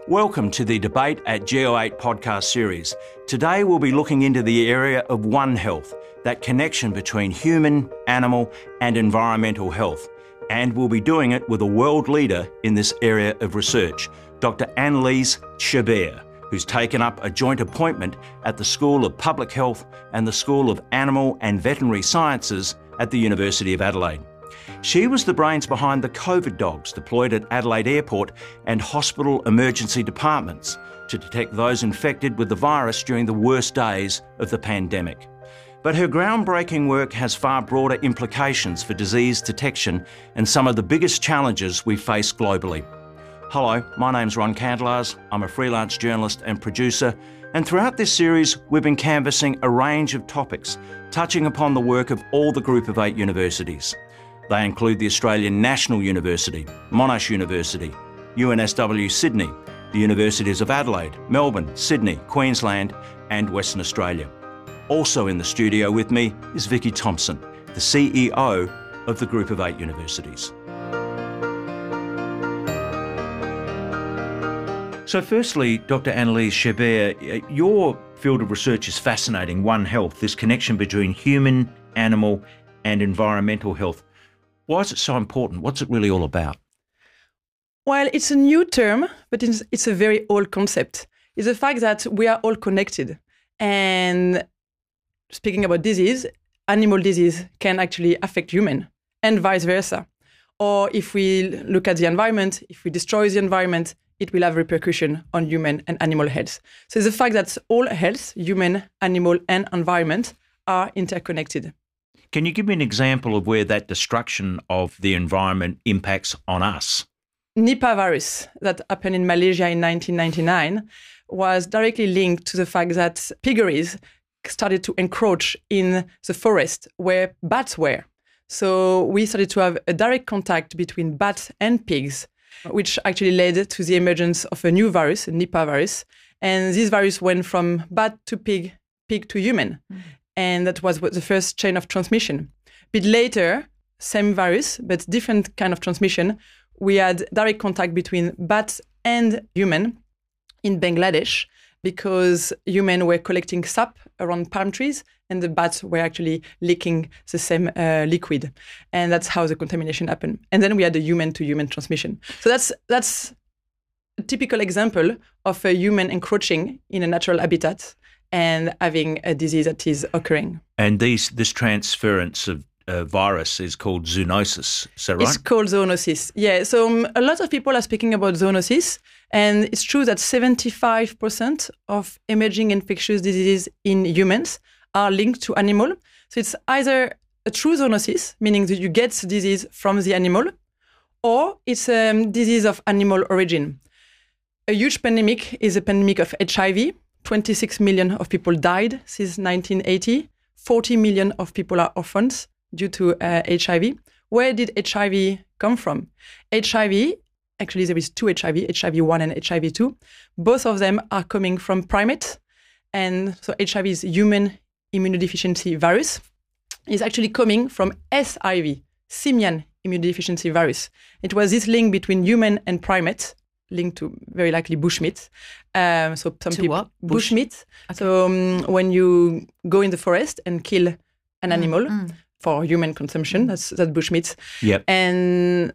Welcome to the Debate at Geo8 podcast series. Today we'll be looking into the area of One Health, that connection between human, animal and environmental health. And we'll be doing it with a world leader in this area of research, Dr. Annelies Chabert, who's taken up a joint appointment at the School of Public Health and the School of Animal and Veterinary Sciences at the University of Adelaide. She was the brains behind the COVID dogs deployed at Adelaide Airport and hospital emergency departments to detect those infected with the virus during the worst days of the pandemic. But her groundbreaking work has far broader implications for disease detection and some of the biggest challenges we face globally. Hello, my name's Ron Candelars. I'm a freelance journalist and producer, and throughout this series we've been canvassing a range of topics touching upon the work of all the Group of 8 universities. They include the Australian National University, Monash University, UNSW Sydney, the Universities of Adelaide, Melbourne, Sydney, Queensland and Western Australia. Also in the studio with me is Vicky Thompson, the CEO of the Group of 8 universities. So firstly, Dr. Annelies Chabert, your field of research is fascinating, One Health, this connection between human, animal and environmental health. Why is it so important? What's it really all about? Well, it's a new term, but it's a very old concept. It's the fact that we are all connected. And speaking about disease, animal disease can actually affect human and vice versa. Or if we look at the environment, if we destroy the environment, it will have repercussion on human and animal health. So it's the fact that all health, human, animal and environment, are interconnected. Can you give me an example of where that destruction of the environment impacts on us? Nipah virus that happened in Malaysia in 1999 was directly linked to the fact that piggeries started to encroach in the forest where bats were. So we started to have a direct contact between bats and pigs, which actually led to the emergence of a new virus, a Nipah virus. And this virus went from bat to pig, pig to human. And that was the first chain of transmission. A bit later, same virus, but different kind of transmission. We had direct contact between bats and human in Bangladesh because humans were collecting sap around palm trees and the bats were actually licking the same liquid. And that's how the contamination happened. And then we had the human-to-human transmission. So that's a typical example of a human encroaching in a natural habitat and having a disease that is occurring. And this transference of virus is called zoonosis, is that right? It's called zoonosis, yeah. So a lot of people are speaking about zoonosis, and it's true that 75% of emerging infectious diseases in humans are linked to animal. So it's either a true zoonosis, meaning that you get the disease from the animal, or it's a disease of animal origin. A huge pandemic is a pandemic of HIV. 26 million of people died since 1980. 40 million of people are orphans due to HIV. Where did HIV come from? HIV, actually there is two HIV, HIV1 and HIV2. Both of them are coming from primates. And so HIV is human immunodeficiency virus. It's actually coming from SIV, simian immunodeficiency virus. It was this link between human and primate, linked to very likely bushmeat. So some to people what? bushmeat. Okay. So when you go in the forest and kill an animal for human consumption, that's bushmeat. Yep. And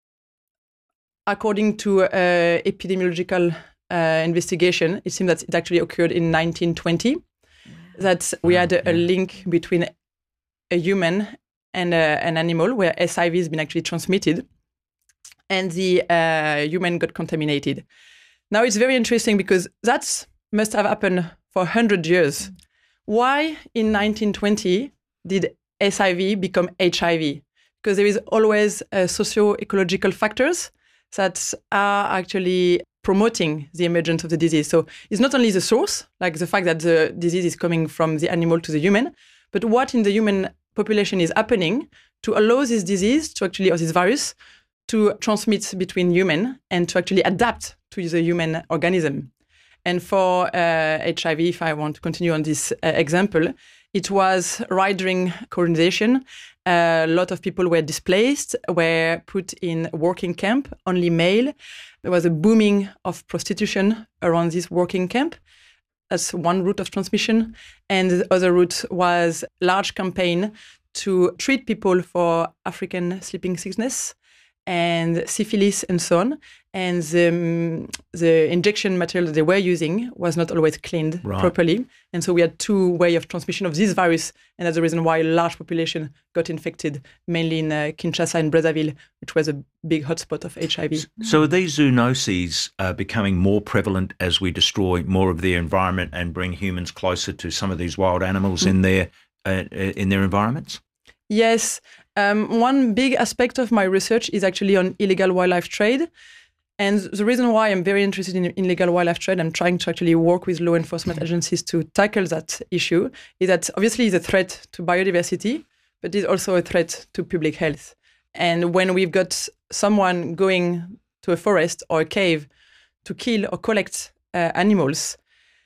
according to epidemiological investigation, it seems that it actually occurred in 1920. That we had a link between a human and an animal where SIV has been actually transmitted. And the human got contaminated. Now it's very interesting because that must have happened for 100 years. Why in 1920 did SIV become HIV? Because there is always socio-ecological factors that are actually promoting the emergence of the disease. So it's not only the source, like the fact that the disease is coming from the animal to the human, but what in the human population is happening to allow this disease to actually, or this virus, to transmit between human and to actually adapt to the human organism. And for HIV, if I want to continue on this example, It was right during colonization. A lot of people were displaced, were put in working camp, only male. There was a booming of prostitution around this working camp. That's one route of transmission. And the other route was large campaign to treat people for African sleeping sickness and syphilis and so on. And the injection material that they were using was not always cleaned properly. And so we had two ways of transmission of this virus. And that's the reason why a large population got infected, mainly in Kinshasa and Brazzaville, which was a big hotspot of HIV. So are these zoonoses becoming more prevalent as we destroy more of their environment and bring humans closer to some of these wild animals in their environments? Yes. One big aspect of my research is actually on illegal wildlife trade. And the reason why I'm very interested in illegal wildlife trade, I'm trying to actually work with law enforcement agencies to tackle that issue, is that obviously it's a threat to biodiversity, but it's also a threat to public health. And when we've got someone going to a forest or a cave to kill or collect animals,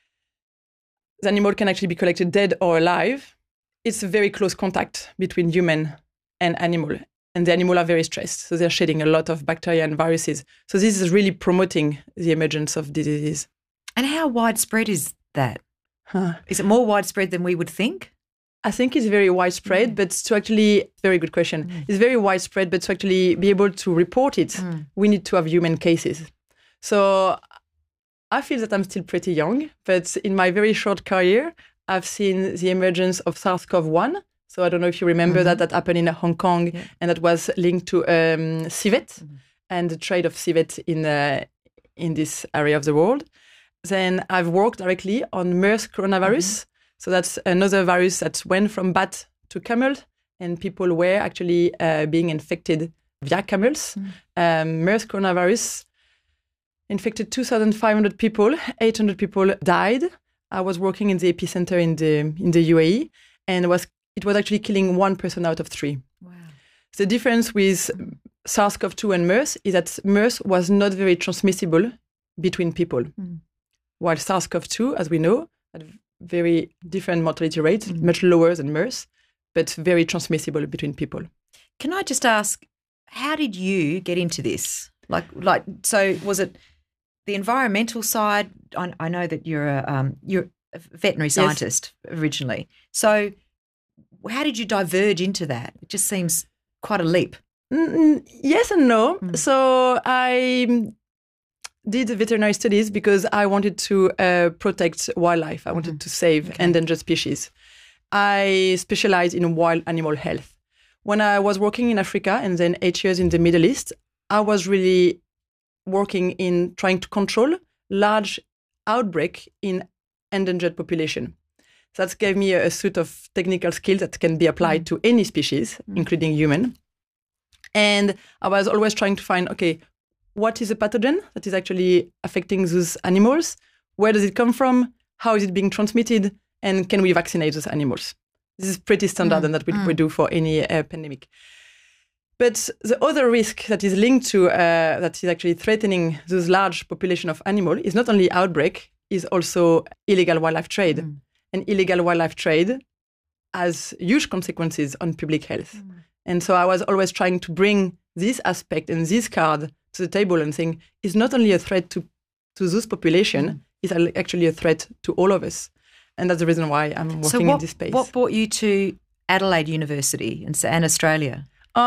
the animal can actually be collected dead or alive. It's a very close contact between human and animal. And the animals are very stressed. So they're shedding a lot of bacteria and viruses. So this is really promoting the emergence of diseases. And how widespread is that? Is it more widespread than we would think? I think it's very widespread, but to actually, very good question. It's very widespread, but to actually be able to report it, we need to have human cases. So I feel that I'm still pretty young, but in my very short career, I've seen the emergence of SARS-CoV-1. So I don't know if you remember that happened in Hong Kong, and that was linked to civet and the trade of civet in this area of the world. Then I've worked directly on MERS coronavirus. So that's another virus that went from bat to camel, and people were actually being infected via camels. MERS coronavirus infected 2,500 people, 800 people died. I was working in the epicenter in the UAE, and it was actually killing 1 person out of 3. Wow. The difference with SARS-CoV-2 and MERS is that MERS was not very transmissible between people, while SARS-CoV-2, as we know, had very different mortality rates, much lower than MERS, but very transmissible between people. Can I just ask, how did you get into this? So was it the environmental side? I know that you're a veterinary scientist originally. So how did you diverge into that? It just seems quite a leap. Yes and no. So I did veterinary studies because I wanted to protect wildlife. I wanted to save endangered species. I specialized in wild animal health. When I was working in Africa and then 8 years in the Middle East, I was really working in trying to control large outbreak in endangered population. So that gave me a suite of technical skills that can be applied to any species, including human. And I was always trying to find, what is a pathogen that is actually affecting those animals? Where does it come from? How is it being transmitted? And can we vaccinate those animals? This is pretty standard and that we do for any pandemic. But the other risk that is linked to, that is actually threatening those large population of animals is not only outbreak, is also illegal wildlife trade. And illegal wildlife trade has huge consequences on public health. And so I was always trying to bring this aspect and this card to the table and saying it's not only a threat to those population, it's actually a threat to all of us. And that's the reason why I'm working in this space. What brought you to Adelaide University and Australia?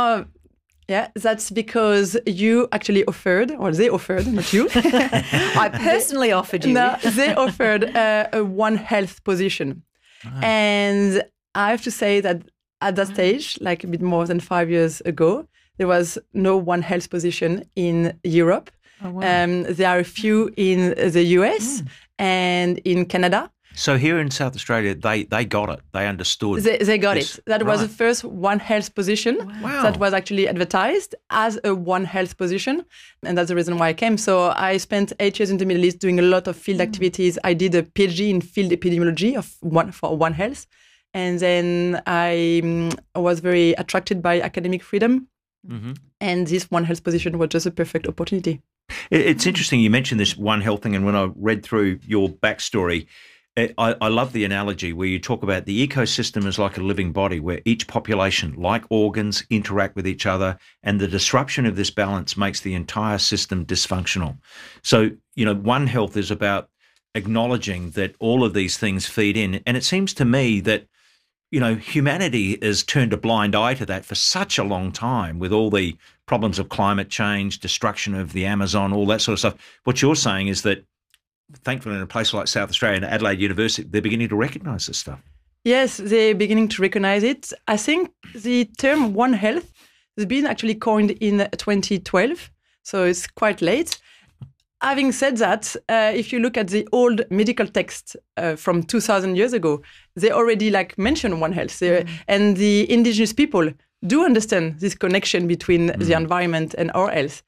That's because you actually offered, or they offered, not you. I personally offered you. No, they offered a One Health position. And I have to say that at that stage, like a bit more than 5 years ago, there was no One Health position in Europe. Oh, wow. There are a few in the US and in Canada. So here in South Australia, they got it. They understood. They got it. That was the first One Health position that was actually advertised as a One Health position. And that's the reason why I came. So I spent 8 years in the Middle East doing a lot of field activities. I did a PhD in field epidemiology for One Health. And then I was very attracted by academic freedom. And this One Health position was just a perfect opportunity. It's interesting you mentioned this One Health thing. And when I read through your backstory, I love the analogy where you talk about the ecosystem is like a living body where each population, like organs, interact with each other, and the disruption of this balance makes the entire system dysfunctional. So, One Health is about acknowledging that all of these things feed in. And it seems to me that, humanity has turned a blind eye to that for such a long time with all the problems of climate change, destruction of the Amazon, all that sort of stuff. What you're saying is that thankfully in a place like South Australia and Adelaide University, they're beginning to recognise this stuff. Yes, they're beginning to recognise it. I think the term One Health has been actually coined in 2012, so it's quite late. Having said that, if you look at the old medical text from 2,000 years ago, they already mention One Health. And the indigenous people do understand this connection between the environment and our health.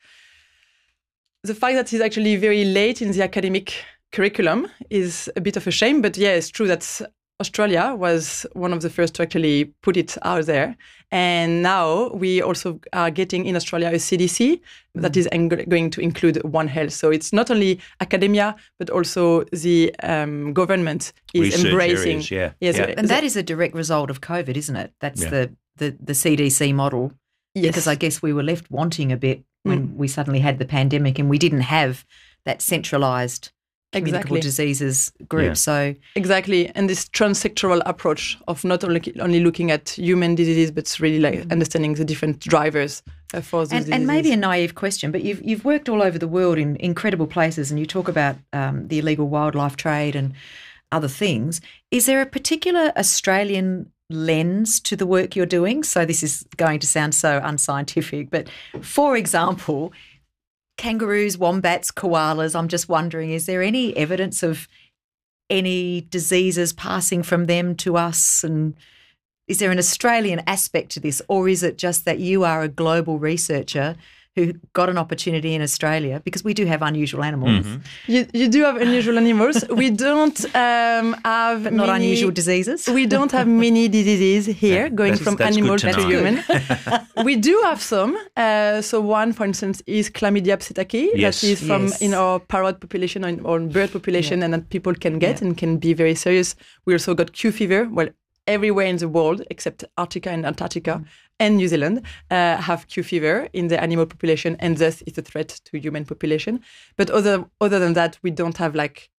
The fact that it's actually very late in the academic curriculum is a bit of a shame, but yeah, it's true that Australia was one of the first to actually put it out there. And now we also are getting in Australia a CDC that is going to include One Health. So it's not only academia, but also the government is research embracing. Areas, yeah. Yes, yeah. And that is a direct result of COVID, isn't it? That's the CDC model. Yes. Because I guess we were left wanting a bit when we suddenly had the pandemic and we didn't have that centralised communicable diseases group. Yeah. So exactly, and this transsectoral approach of not only looking at human diseases, but really understanding the different drivers for those diseases. And maybe a naive question, but you've worked all over the world in incredible places, and you talk about the illegal wildlife trade and other things. Is there a particular Australian lens to the work you're doing? So this is going to sound so unscientific, but for example, kangaroos, wombats, koalas, I'm just wondering, is there any evidence of any diseases passing from them to us? And is there an Australian aspect to this, or is it just that you are a global researcher who got an opportunity in Australia? Because we do have unusual animals. You do have unusual animals. We don't have Not unusual diseases. We don't have many diseases here, going from animal to human. We do have some. So one, for instance, is Chlamydia psittaci. Yes. That is from in our parrot population or bird population, and that people can get and can be very serious. We also got Q fever. Well, everywhere in the world except Arctica and Antarctica and New Zealand have Q fever in the animal population, and thus it's a threat to human population. But other than that, we don't have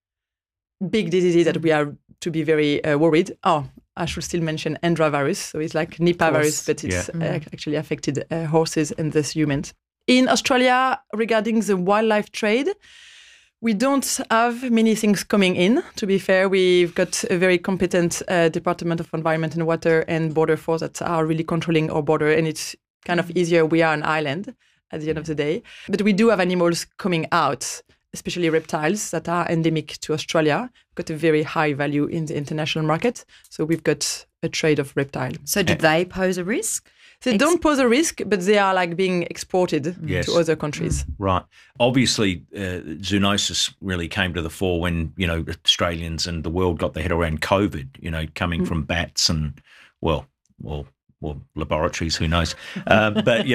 big diseases that we are to be very worried. Oh, I should still mention Hendra virus. So it's like Nipah virus, but it's actually affected horses and thus humans. In Australia, regarding the wildlife trade, we don't have many things coming in. To be fair, we've got a very competent Department of Environment and Water and Border Force that are really controlling our border, and it's kind of easier. We are an island at the end of the day. But we do have animals coming out, especially reptiles that are endemic to Australia. We've got a very high value in the international market. So we've got a trade of reptile. So do they pose a risk? They don't pose a risk, but they are being exported to other countries. Right. Obviously, zoonosis really came to the fore when, Australians and the world got their head around COVID, coming from bats and, well, laboratories, who knows? But,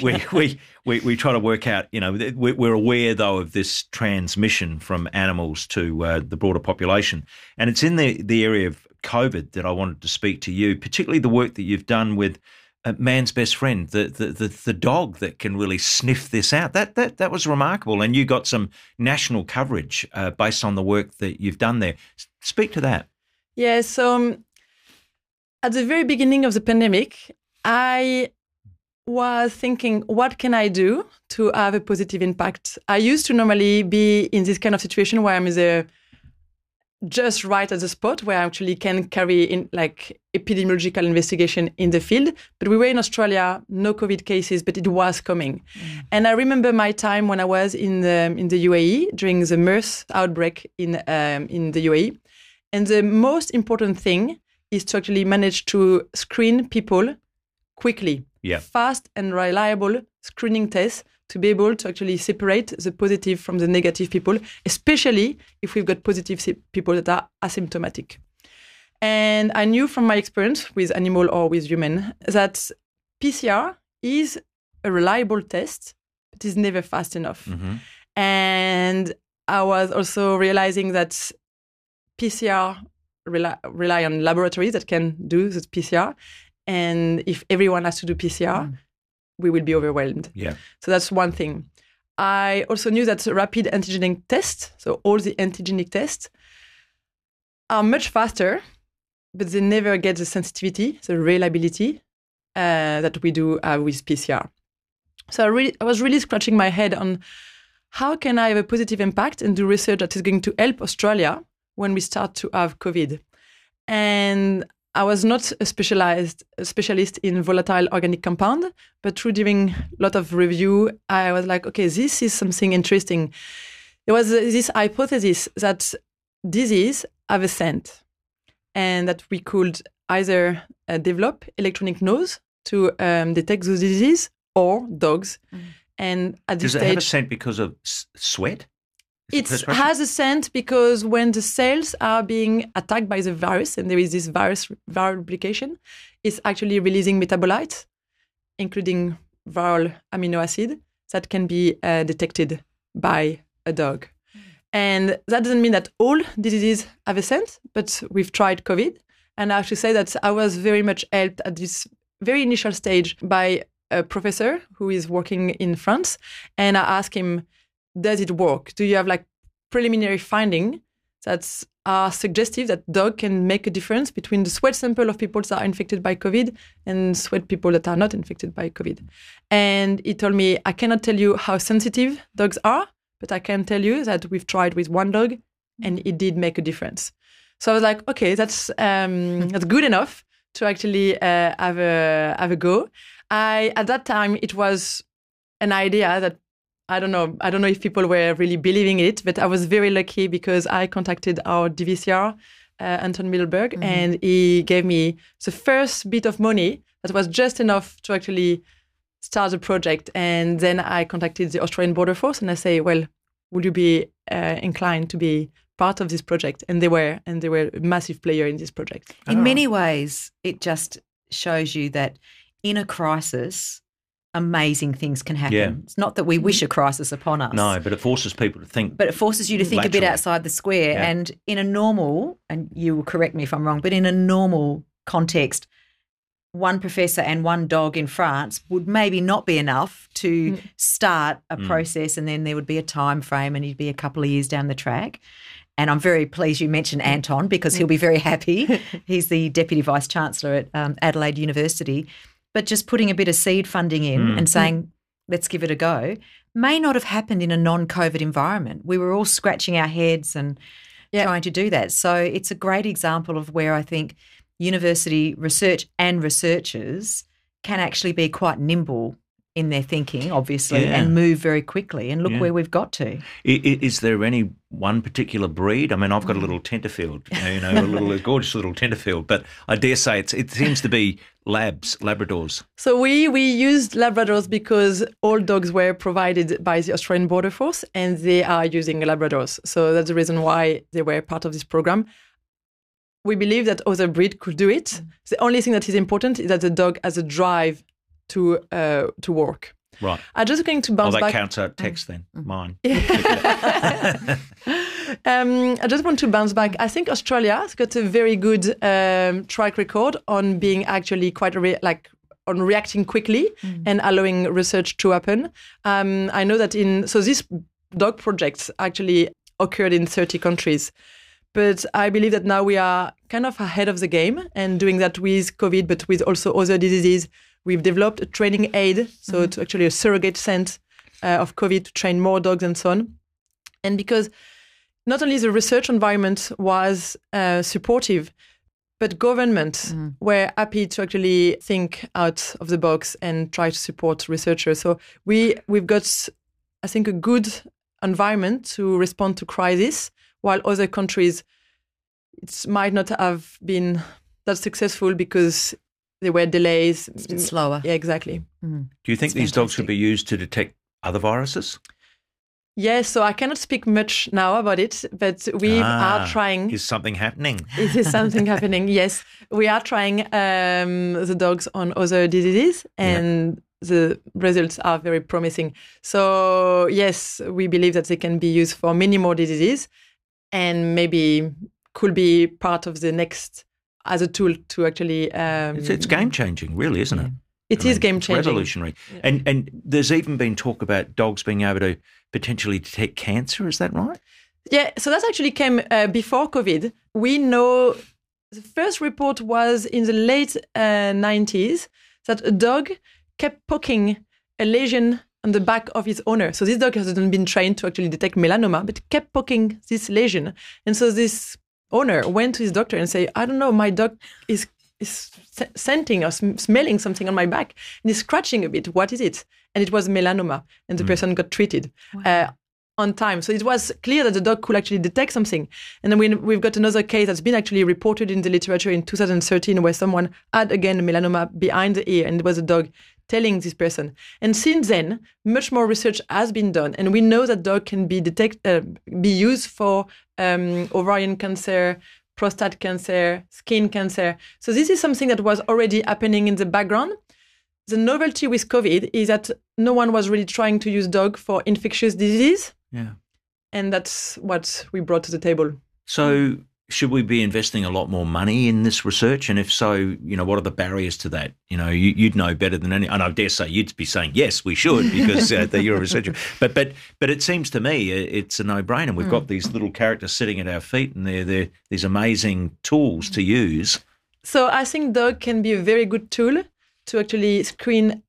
we try to work out, we're aware, though, of this transmission from animals to the broader population. And it's in the area of COVID that I wanted to speak to you, particularly the work that you've done with man's best friend, the dog that can really sniff this out. That was remarkable, and you got some national coverage based on the work that you've done there. Speak to that. Yeah, so at the very beginning of the pandemic, I was thinking, what can I do to have a positive impact? I used to normally be in this kind of situation where I'm just right at the spot where I actually can carry in epidemiological investigation in the field. But we were in Australia, no COVID cases, but it was coming. And I remember my time when I was in the UAE during the MERS outbreak in the UAE. And the most important thing is to actually manage to screen people quickly. Yeah. Fast and reliable screening tests to be able to actually separate the positive from the negative people, especially if we've got positive people that are asymptomatic. And I knew from my experience with animal or with human that PCR is a reliable test, but is never fast enough. And I was also realizing that PCR rely on laboratories that can do the PCR. And if everyone has to do PCR, we will be overwhelmed. Yeah. So that's one thing. I also knew that rapid antigenic tests, so all the antigenic tests, are much faster, but they never get the sensitivity, the reliability that we do with PCR. So I was really scratching my head on how can I have a positive impact and do research that is going to help Australia when we start to have COVID. And I was not a specialist in volatile organic compound, but through doing a lot of review, I was like, okay, this is something interesting. There was this hypothesis that disease have a scent and that we could either develop electronic nose to detect those diseases or dogs. And at this Does it stage, have a scent because of sweat? it has a scent because when the cells are being attacked by the virus, and there is this viral replication, it's actually releasing metabolites, including viral amino acid, that can be detected by a dog. And that doesn't mean that all diseases have a scent, but we've tried COVID. And I have to say that I was very much helped at this very initial stage by a professor who is working in France. And I asked him, does it work? Do you have like preliminary finding that are suggestive that dog can make a difference between the sweat sample of people that are infected by COVID and sweat people that are not infected by COVID? And he told me, I cannot tell you how sensitive dogs are, but I can tell you that we've tried with one dog and it did make a difference. So I was like, okay, that's good enough to actually have a go. At that time, it was an idea that I don't know if people were really believing it, but I was very lucky because I contacted our DVCR, Anton Middleberg, and he gave me the first bit of money that was just enough to actually start the project. And then I contacted the Australian Border Force and I say, well, would you be inclined to be part of this project? And they were a massive player in this project. In many ways, it just shows you that in a crisis, amazing things can happen. Yeah. It's not that we wish a crisis upon us. No, but it forces people to think. But it forces you to think a bit laterally. outside the square. Yeah. And in a normal, and you will correct me if I'm wrong, but in a normal context, one professor and one dog in France would maybe not be enough to start a process, and then there would be a time frame and you'd be a couple of years down the track. And I'm very pleased you mentioned Anton because he'll be very happy. He's the Deputy Vice-Chancellor at Adelaide University. But just putting a bit of seed funding in and saying, let's give it a go, may not have happened in a non-COVID environment. We were all scratching our heads and trying to do that. So it's a great example of where I think university research and researchers can actually be quite nimble in their thinking, obviously, and move very quickly. And look where we've got to. Is there any one particular breed? I mean, I've got a little Tenterfield, a gorgeous little Tenterfield, but I dare say it seems to be Labradors. So we used Labradors because all dogs were provided by the Australian Border Force and they are using Labradors. So that's the reason why they were part of this program. We believe that other breeds could do it. The only thing that is important is that the dog has a drive to work. Right. I'm just going to bounce back. That counts out text then, mine. I just want to bounce back. I think Australia has got a very good track record on being actually quite on reacting quickly and allowing research to happen. I know that these dog projects actually occurred in 30 countries. But I believe that now we are kind of ahead of the game and doing that with COVID, but with also other diseases. We've developed a training aid, so it's actually a surrogate scent of COVID to train more dogs and so on. And because not only the research environment was supportive, but governments were happy to actually think out of the box and try to support researchers. So we've got, I think, a good environment to respond to crisis, while other countries it might not have been that successful because there were delays. It's a bit slower. Yeah, exactly. Do you think these dogs should be used to detect other viruses? Yes, so I cannot speak much now about it, but we are trying. Is something happening? Is something happening? Yes, we are trying the dogs on other diseases and the results are very promising. So yes, we believe that they can be used for many more diseases and maybe could be part of the next as a tool to actually. It's game changing, really, isn't it? It is game it's changing, revolutionary. Yeah. And there's even been talk about dogs being able to potentially detect cancer. Is that right? Yeah. So that actually came before COVID. We know the first report was in the late 90s that a dog kept poking a lesion on the back of his owner. So this dog hasn't been trained to actually detect melanoma, but kept poking this lesion. And so this owner went to his doctor and said, I don't know, my dog is scenting or smelling something on my back and is scratching a bit. What is it? And it was melanoma. And the person got treated on time. So it was clear that the dog could actually detect something. And then we've got another case that's been actually reported in the literature in 2013 where someone had, again, melanoma behind the ear, and it was a dog telling this person. And since then, much more research has been done. And we know that dog can be used for ovarian cancer, prostate cancer, skin cancer. So this is something that was already happening in the background. The novelty with COVID is that no one was really trying to use dog for infectious disease. Yeah. And that's what we brought to the table. So should we be investing a lot more money in this research? And if so, what are the barriers to that? You'd know better than any, and I dare say you'd be saying, yes, we should, because you're a researcher. But it seems to me it's a no-brainer. We've got these little characters sitting at our feet, and they're these amazing tools to use. So I think dog can be a very good tool to actually screen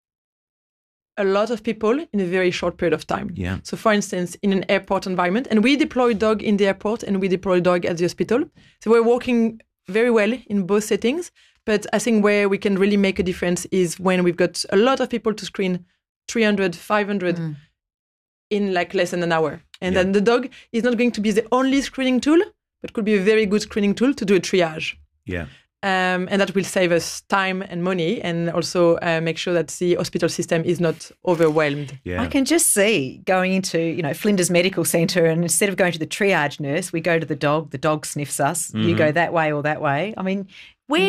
a lot of people in a very short period of time. Yeah. So for instance, in an airport environment, and we deploy dog in the airport and we deploy dog at the hospital. So we're working very well in both settings. But I think where we can really make a difference is when we've got a lot of people to screen, 300, 500 in like less than an hour. And then the dog is not going to be the only screening tool, but could be a very good screening tool to do a triage. Yeah. And that will save us time and money, and also make sure that the hospital system is not overwhelmed. Yeah. I can just see going into, Flinders Medical Centre, and instead of going to the triage nurse, we go to the dog sniffs us, you go that way or that way. I mean, where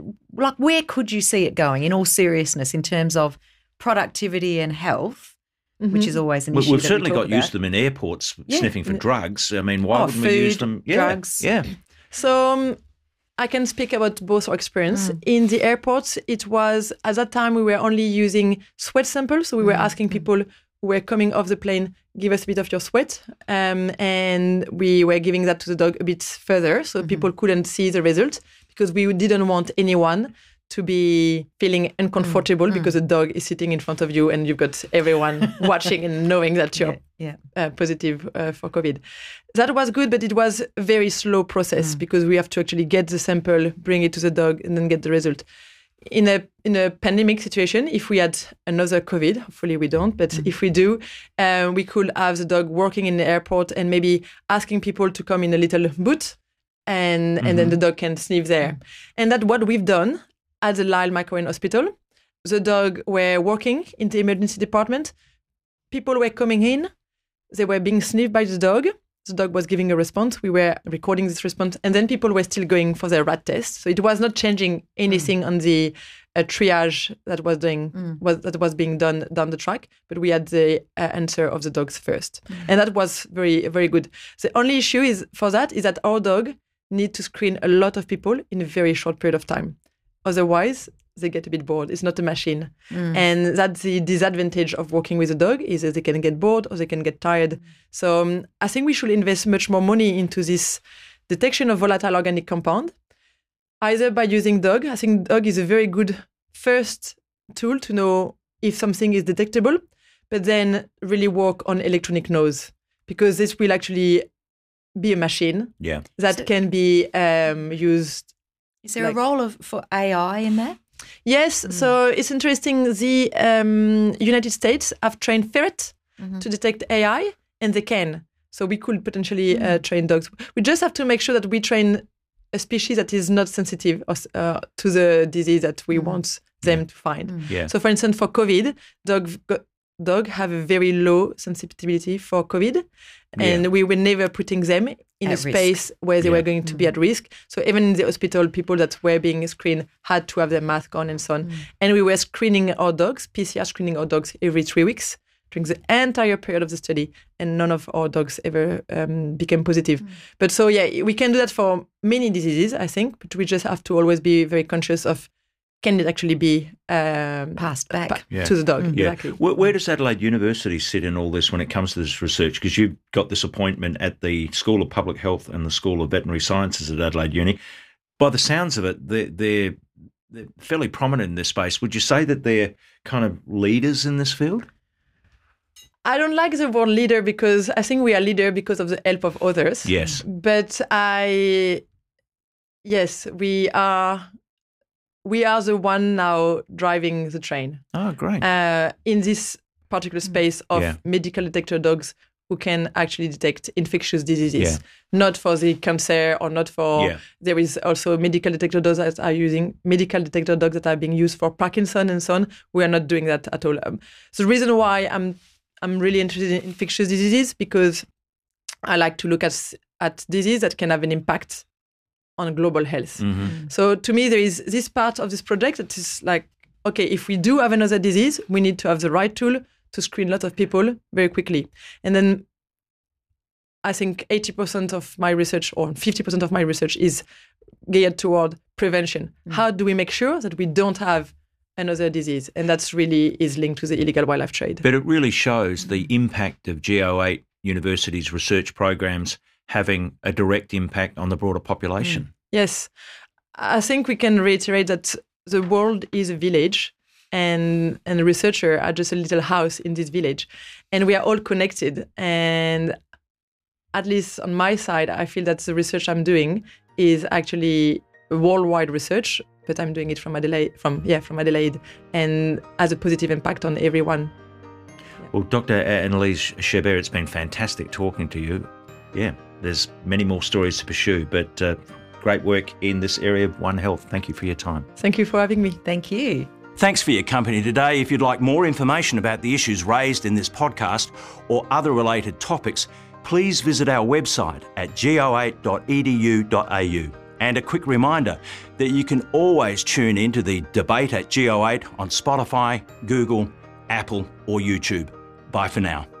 could you see it going, in all seriousness, in terms of productivity and health, which is always an issue We've that certainly we talk got used about. them in airports, sniffing for drugs. I mean, why wouldn't we use them? Yeah, drugs. Yeah. So I can speak about both our experience. In the airports, it was, at that time, we were only using sweat samples. So we were asking people who were coming off the plane, give us a bit of your sweat. And we were giving that to the dog a bit further. So people couldn't see the result, because we didn't want anyone to be feeling uncomfortable because a dog is sitting in front of you and you've got everyone watching and knowing that you're positive for COVID. That was good, but it was a very slow process because we have to actually get the sample, bring it to the dog, and then get the result. In a pandemic situation, if we had another COVID, hopefully we don't, but if we do, we could have the dog working in the airport and maybe asking people to come in a little boot, and then the dog can sniff there. And that's what we've done at the Lyell McCowan Hospital. The dog were working in the emergency department. People were coming in. They were being sniffed by the dog. The dog was giving a response. We were recording this response. And then people were still going for their rat test. So it was not changing anything on the triage that was being done down the track. But we had the answer of the dogs first. And that was very, very good. The only issue is that our dog need to screen a lot of people in a very short period of time. Otherwise, they get a bit bored. It's not a machine. And that's the disadvantage of working with a dog, is that they can get bored or they can get tired. So I think we should invest much more money into this detection of volatile organic compound, either by using dog. I think dog is a very good first tool to know if something is detectable, but then really work on electronic nose, because this will actually be a machine that can be used. Is there a role for AI in that? Yes, so it's interesting. The United States have trained ferrets to detect AI, and they can. So we could potentially train dogs. We just have to make sure that we train a species that is not sensitive to the disease that we want them to find. So for instance, for COVID, dog have a very low sensitivity for COVID, and we were never putting them in a space where they were going to be at risk. So even in the hospital, people that were being screened had to have their mask on and so on. And we were screening our dogs, PCR screening our dogs every 3 weeks, during the entire period of the study, and none of our dogs ever became positive. But so, yeah, we can do that for many diseases, I think, but we just have to always be very conscious of, can it actually be passed back to the dog? Yeah. Exactly. Where does Adelaide University sit in all this when it comes to this research? Because you've got this appointment at the School of Public Health and the School of Veterinary Sciences at Adelaide Uni. By the sounds of it, they're fairly prominent in this space. Would you say that they're kind of leaders in this field? I don't like the word leader because I think we are leader because of the help of others. Yes. But yes, we are the one now driving the train. Oh, great. In this particular space of medical detector dogs who can actually detect infectious diseases, not for the cancer or not for. There is also medical detector dogs that are being used for Parkinson and so on. We are not doing that at all. So the reason why I'm really interested in infectious diseases because I like to look at disease that can have an impact on global health. Mm-hmm. So to me, there is this part of this project that is like, okay, if we do have another disease, we need to have the right tool to screen lots of people very quickly. And then I think 80% of my research or 50% of my research is geared toward prevention. How do we make sure that we don't have another disease? And that's really is linked to the illegal wildlife trade. But it really shows the impact of GO8 University's research programs having a direct impact on the broader population. Yes. I think we can reiterate that the world is a village and the researchers are just a little house in this village. And we are all connected. And at least on my side, I feel that the research I'm doing is actually worldwide research, but I'm doing it from Adelaide, and has a positive impact on everyone. Well, Dr. Anneliese Chabert, it's been fantastic talking to you. Yeah, there's many more stories to pursue, but great work in this area of One Health. Thank you for your time. Thank you for having me. Thank you. Thanks for your company today. If you'd like more information about the issues raised in this podcast or other related topics, please visit our website at go8.edu.au. And a quick reminder that you can always tune into the debate at Go8 on Spotify, Google, Apple or YouTube. Bye for now.